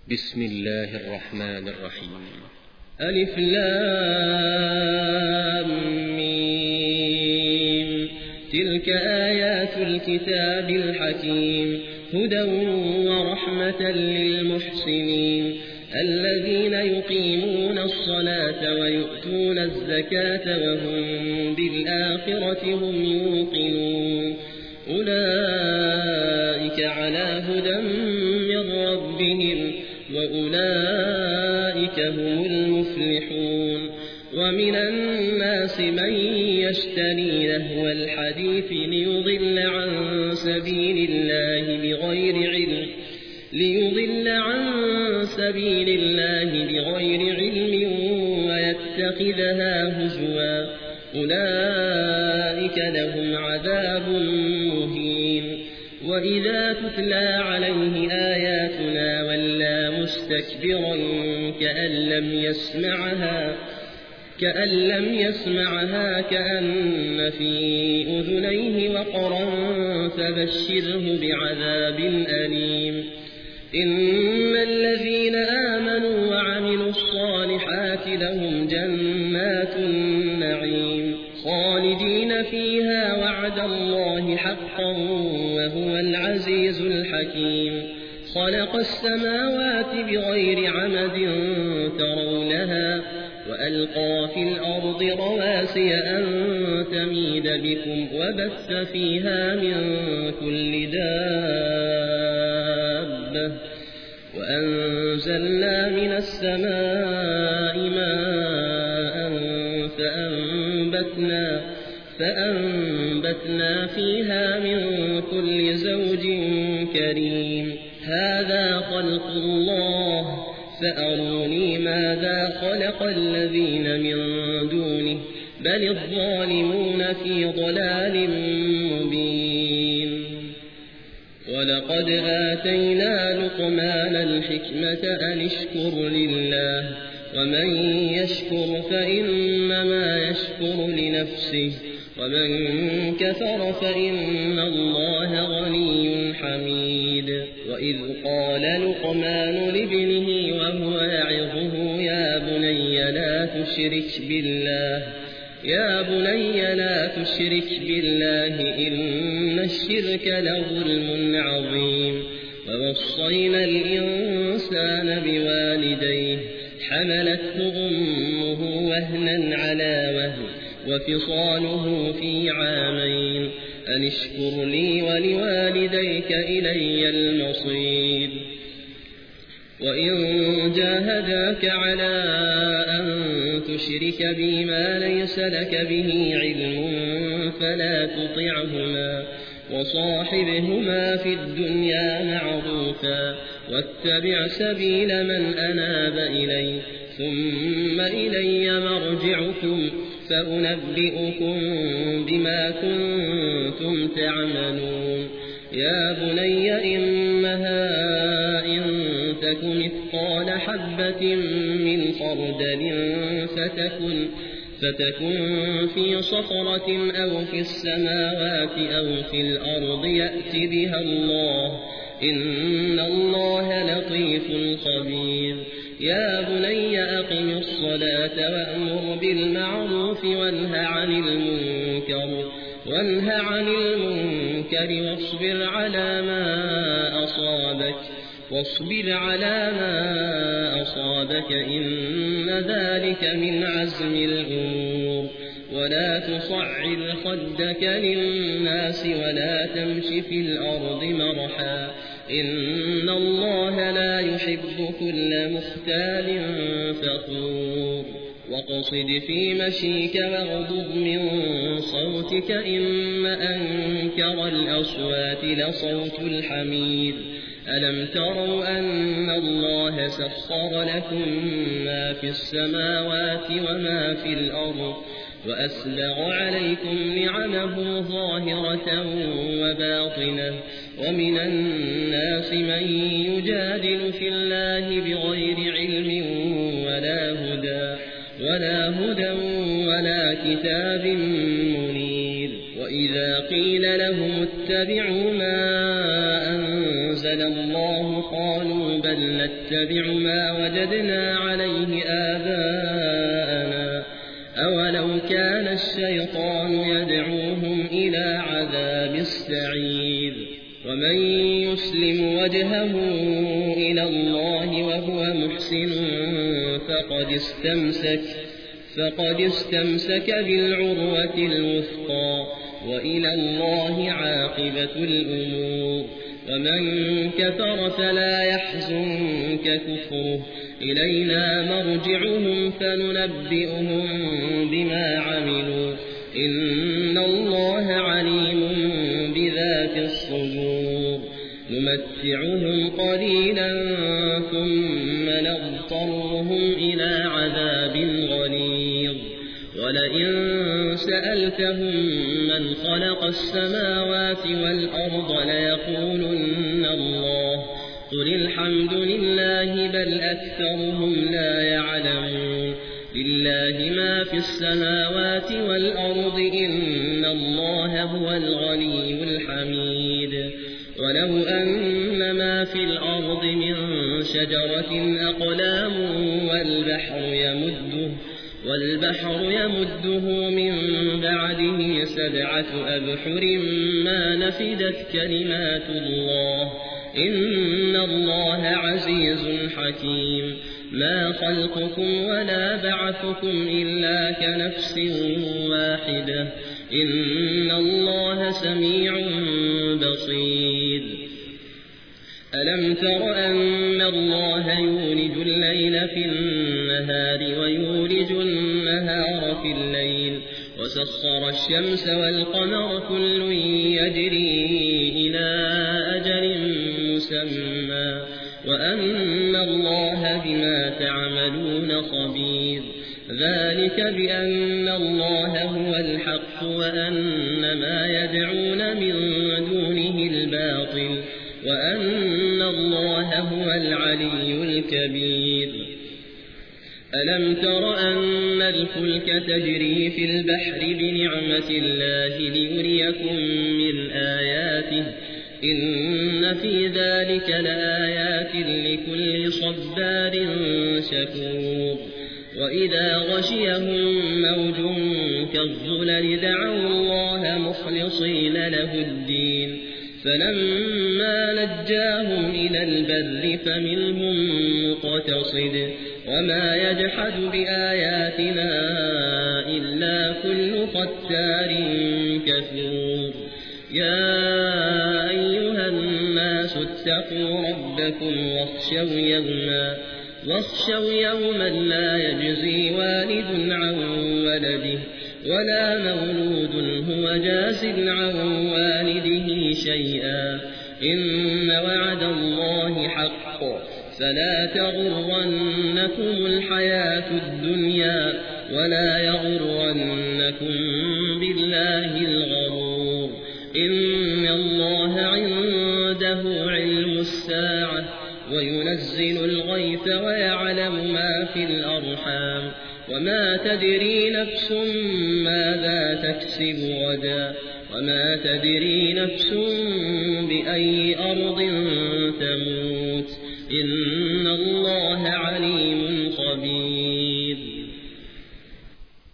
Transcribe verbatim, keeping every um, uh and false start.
بسم الله الرحمن الرحيم. ألف لام ميم. تلك آيات الكتاب الحكيم، هدى ورحمة للمحسنين الذين يقيمون الصلاة ويؤتون الزكاة وهم بالآخرة هم يوقنون. أولئك على هدى من ربهم وأولئك هم المفلحون. ومن الناس من يشتري لهو الحديث ليضل عن سبيل الله بغير علم ليضل عن سبيل الله بغير علم ويتخذها هزوا. أولئك لهم عذاب مهين. وإذا تتلى عليه آياتنا ولى مستكبرا كأن لم يسمعها كأن لم يسمعها كأن في أذنيه وقرا فبشره بعذاب أليم. إن الذين آمنوا وعملوا الصالحات لهم جنات النعيم خالدين فيها وعد الله حقا وهو العزيز الحكيم. خلق السماوات بغير عمد ترونها وألقى في الأرض رواسي أن تميد بكم وبث فيها من كل دابة وأنزلنا من السماء ماء فأنبتنا, فأنبتنا فيها من كل زوج كريم. هذا خلق الله فأروني ماذا خلق الذين من دونه بل الظالمون في ضلال مبين. ولقد آتينا لقمان الحكمة أن اشكر لله ومن يشكر فإنما يشكر لنفسه ومن كفر فإن الله غني حميد. وإذ قال لقمان لابنه وهو يعظه يا بني لا تشرك بالله يا بني لا تشرك بالله إن الشرك لظلم عظيم. ووصينا الإنسان بوالديه حملته أمه وهنا على وهن وفصاله في عامين أن اشكر لي ولوالديك إلي المصير. وإن جاهداك على أن تشرك بي ما ليس لك به علم فلا تطعهما وصاحبهما في الدنيا معروفا واتبع سبيل من أناب إلي ثم إلي مرجعكم فأنبئكم بما كنتم تعملون. يا بني إنها إن تك مثقال حبة من خردل فتكن, فتكن في صخرة أو في السماوات أو في الأرض يأت بها الله إن الله لطيف خبير. يا بني أقم الصلاة وأمر بالمعروف وانه عن المنكر وانه عن المنكر واصبر على ما أصابك واصبر على ما أصابك إن ذلك من عزم الأمور. ولا تصعر خدك للناس ولا تمش في الأرض مرحا إن الله لا يحب كل مختال فخور. واقصد في مشيك واغضض من صوتك إن أنكر الأصوات لصوت الحمير. ألم تروا أن الله سخر لكم ما في السماوات وما في الأرض وأسبغ عليكم نعمه ظاهرة وباطنة. ومن الناس من يجادل في الله بغير علم ولا هدى ولا هدى ولا كتاب منير. وإذا قيل لهم اتبعوا ما أنزل الله قالوا بل نتبع ما وجدنا عليه آباءنا أولو كان الشيطان يدعوهم إلى عذاب السعير ومن يسلم وجهه إلى الله وهو محسن فقد استمسك فقد استمسك بالعروة الوثقى وإلى الله عاقبة الأمور ومن كفر فلا يحزنك كفره إلينا مرجعهم فننبئهم بما عملوا إن الله عليم بذات الصدور نمتعهم قليلا ثم نضطرهم إلى عذاب غليظ ولئن سألتهم من خلق السماوات والأرض ليقولن الله قل الحمد لله بل أكثرهم لا يعلمون لله ما في السماوات والأرض إن الله هو الغني الحميد ولو أن ما في الأرض من شجرة أقلام والبحر يمده والبحر يمده من بعده سبعة أبحر ما نفدت كلمات الله إن الله عزيز حكيم ما خلقكم ولا بعثكم إلا كنفس واحدة إن الله سميع بصير ألم تر أن الله يولج الليل في النهار ويولج النهار في الليل وسخر الشمس والقمر كل يجري إلى أجل مسمى وأن الله بما تعملون خبير ذلك بأن الله هو الحق وأن ما يدعون من دونه الباطل وأن الله هو العلي الكبير ألم تر أن الفلك تجري في البحر بنعمة الله ليريكم من آياته إن في ذلك لآيات لكل صبار شكور وإذا غشيهم موج كالظلل دعوا الله مخلصين له الدين فلما نجاهم إلى البر فمنهم مقتصد وما يجحد بآياتنا إلا كل ختار كفور يا أيها الناس اتقوا ربكم واخشوا يوما واخشوا يوما لا يجزي والد عن ولده ولا مولود هو جاز عن والده شيئا إن وعد الله حق فلا تغرنكم الحياة الدنيا ولا يغرنكم بالله الغرور إن الله عنده علم الساعة وينزل الغيث ويعلم ما في الأرحام وما تدري نفس ماذا تكسب غدا وما تدري نفس بأي أرض تموت إن الله عليم خبير